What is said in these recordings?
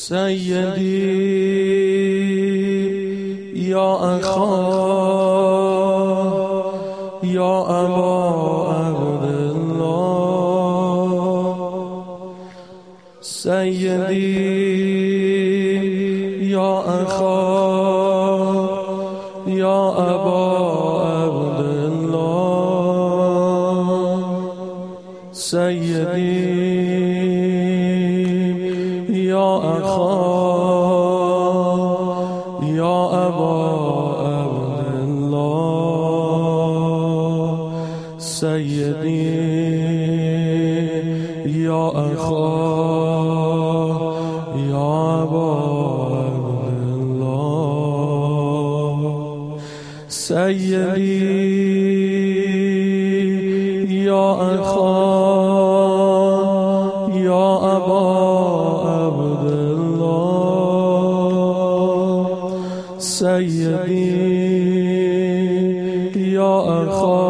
سيدي يا أخا يا أبا عبد الله سيدي يا أخا يا أبا عبد الله سيدي يا أخا يا أبا عبد الله سيدي يا أخا يا أبا عبد الله سيدي يا أخا يا أبا عبد الله سيدي يا أخا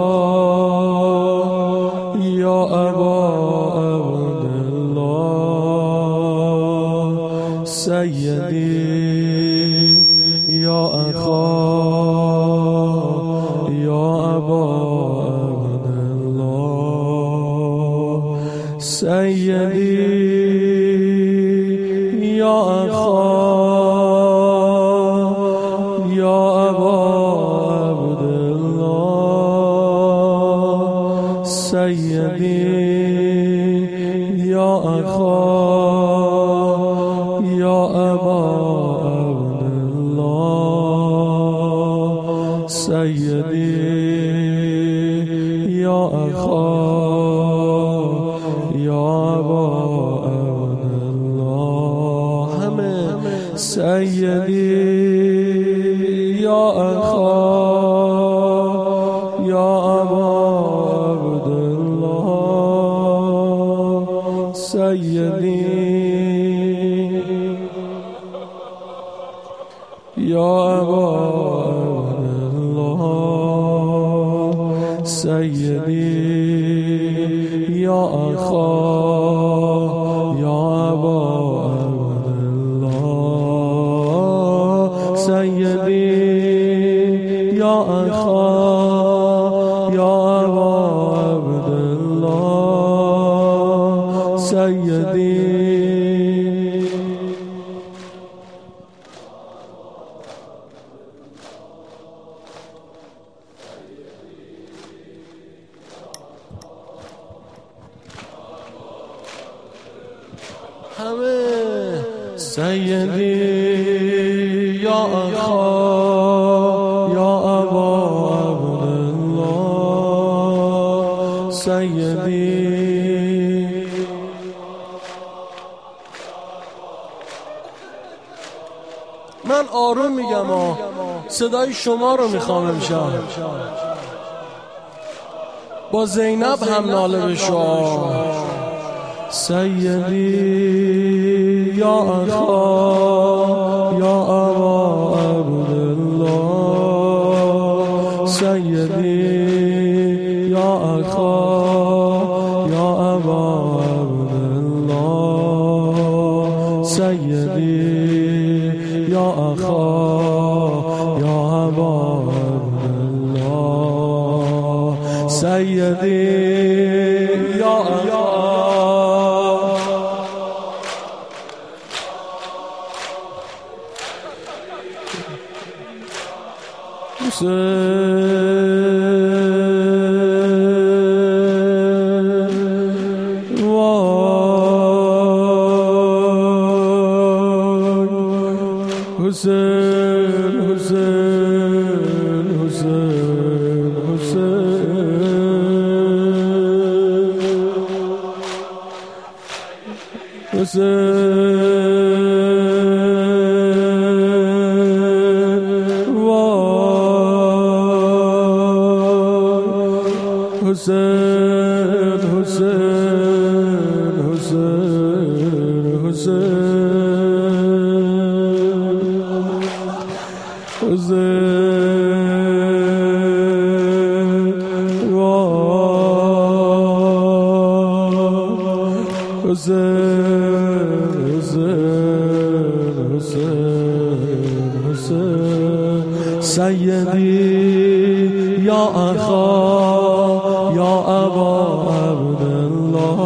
يا أبا عبد الله سيدي يا أخا يا أبا عبد الله سيدي يا أخا يا أبا عبد الله سيدي يا أخا يا أبا عبد الله سيدي يا أخا يا أبا عبد الله سيدي يا أخا يا أبا عبد الله سيدي يا أبا عبد الله سيدي يا أخا يا أبا عبد الله سيدي يا أخا يا أبا عبد الله سيدي سيدي يا أخا يا أبا عبد الله سيدي من آروم میگم صدای شما رو میخوام امشب با زینب هم ناله بشو سيدي يا أخا يا أبا عبد الله سيدي يا أخا يا أبا عبد الله سيدي يا أخا يا أبا عبد الله سيدي يا أخا حسين حسين حسين حسين حسين حسين حسين حسين حسين سیدی یا اخا یا ابا عبدالله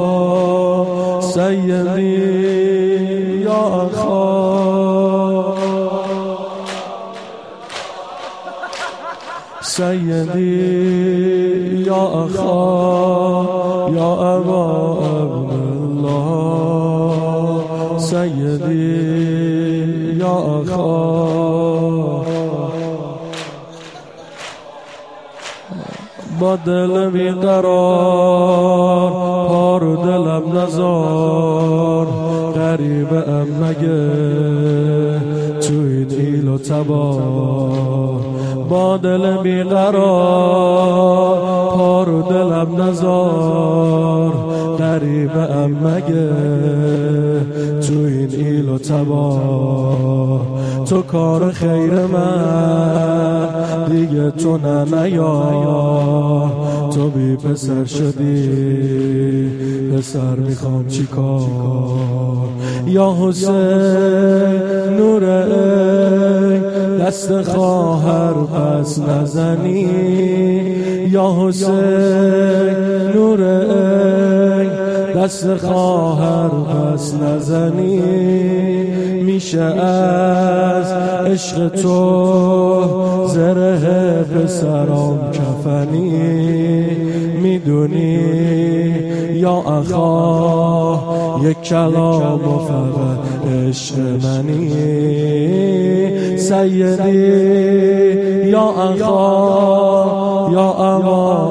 سیدی یا اخا سیدی یا اخا یا ابا عبدالله سیدی یا اخا با دل بیقرار پار و دلم نزار غریبم مگه تو این ایل و تبار با دل بیقرار پار و دلم نزار غریبم مگه تو این ایل و تبار تو کار خیر من دیگه تو نیا تو بی پسر شدی پسر میخوام چی کار یا حسین نور دست خواهر پس نزنی یا حسین نور دست خواهر پس نزنی میشه از عشق تو زره پسرام کفنی میدونی یا اخا یک کلام و فقط عشق منی سیدی یا اخا یا ابا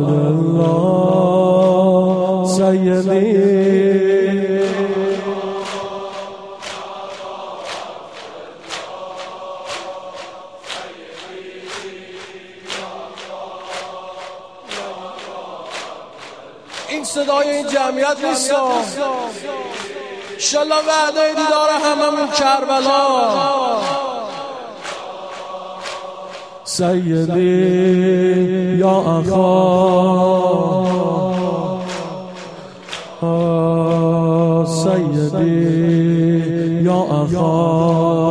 عبدالله سیدی این صدای این جمعیت نیست انشالله وعده دیدار هممون کربلا سیدی یا اخا سیدی یا اخا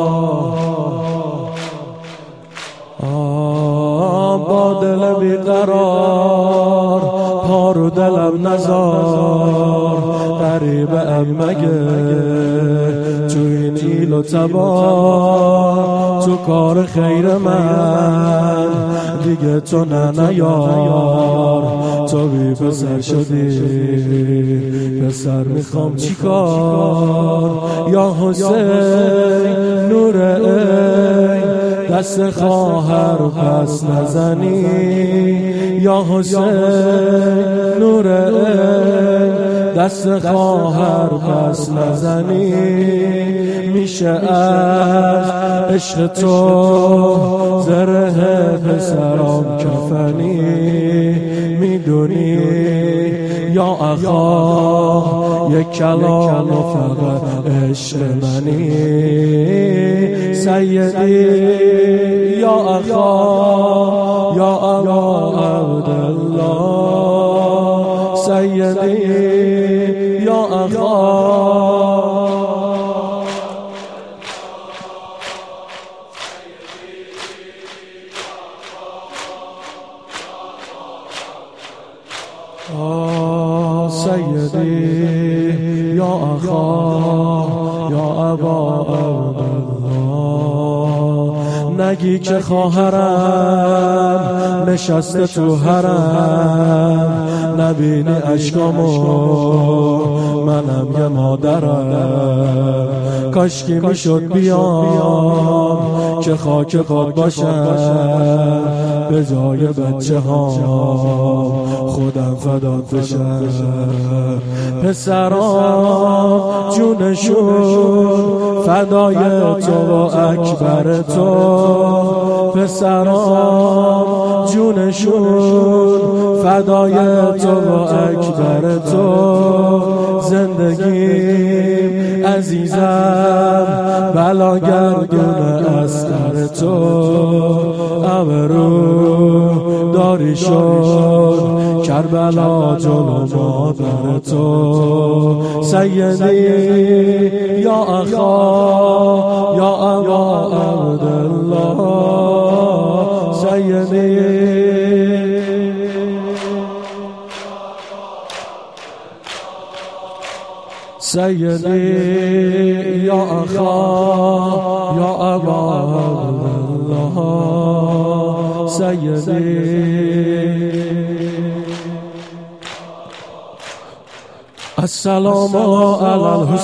با دل بیقرار پار و دلم نزار غریبم مگه تو این ایل و تبار تو کار خیر من دیگه تو نیار تو بی پسر شدی پسر میخوام چی کار یا حسین نور دست خواهر پس نزنی یا حسین نور دست خواهر پس نزنی میشه از عشق تو زره پسرام کفنی میدونی یا اخا یک کلام و فقط عشق منی سیدی یا اخا یا ابا عبدالله سیدی یا اخا سیدی یا اخا یا ابا عبدالله نگی که خواهرم نشسته تو حرم نبینی اشکامو منم یه مادرم کاشکی میشد بیام که خاک پات باشم به جای بچه ها خودم فدات بشم پسرام جونشون فدای تو و اکبر تو پسرام جونشون فدای تو و اکبر تو زندگیم عزیزم بلا گردون اسقر تو ابرو داری شد کربلا جلو مادر تو سیدی یا اخا یا ابا عبدالله سیدی یا اخا یا ابا الله سیدی السلام علی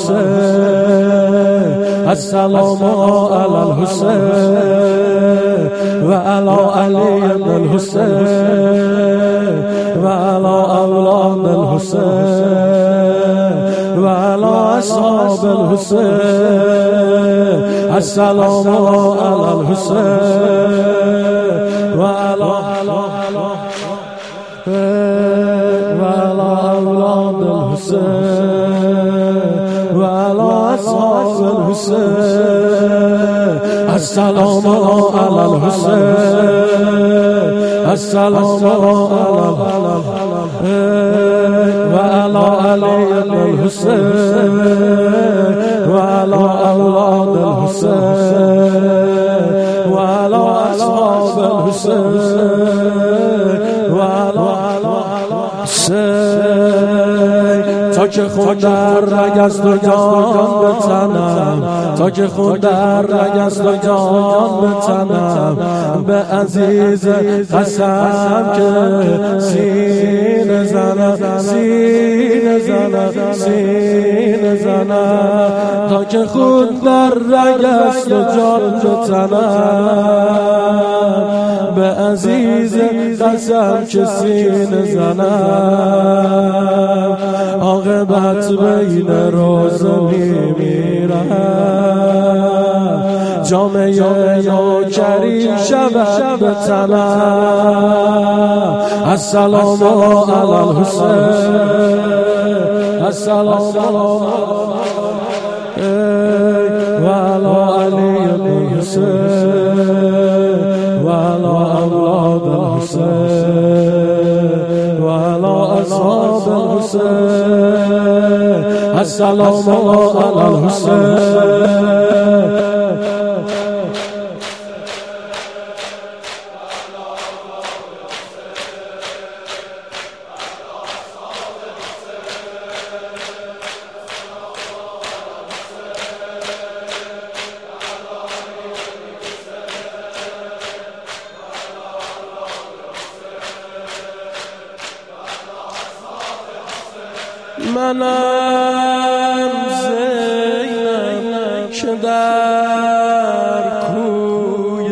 الحسین السلام علی الحسین و علی علی بن الحسین و علی اولاد الحسین و علی اصحاب الحسین السلام علی الحسین و علی اولاد الحسين وعلى أصحاب الحسين السلام على الحسين السلام على وعلى علي الحسين وعلى أولاد الحسين وعلى أصحاب الحسين وعلى تا که خون در رگ از دو جان بتنم تا که خون در رگ از دو جان بتنم به عزیز قسم که سینه زنم سینه زنم سینه زنم تا که خون در رگ از دو جان بتنم به عزیز قسم که سینه زنم عاقبت بین روز میمیرم جامعه نوکری شود به تنم السلام علی الحسین السلام و علی علی الحسین و علی اولاد الحسین و علی اصحاب الحسین السلام علی الحسین منم زینب که در کوی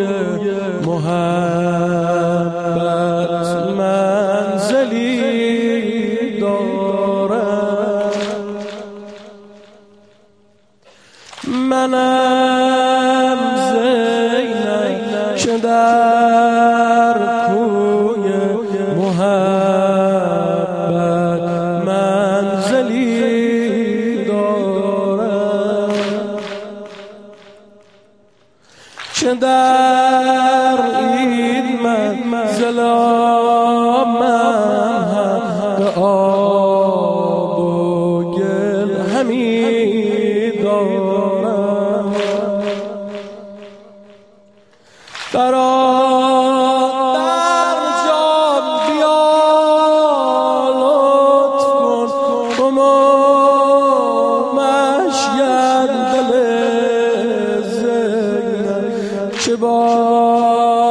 محبت منزلی دارم منم زینب که در کوی محبت منزلی دارم که در این منزل من به آب و گل همی دارم برادر جان بیا لطف کن مشید دل زینب که با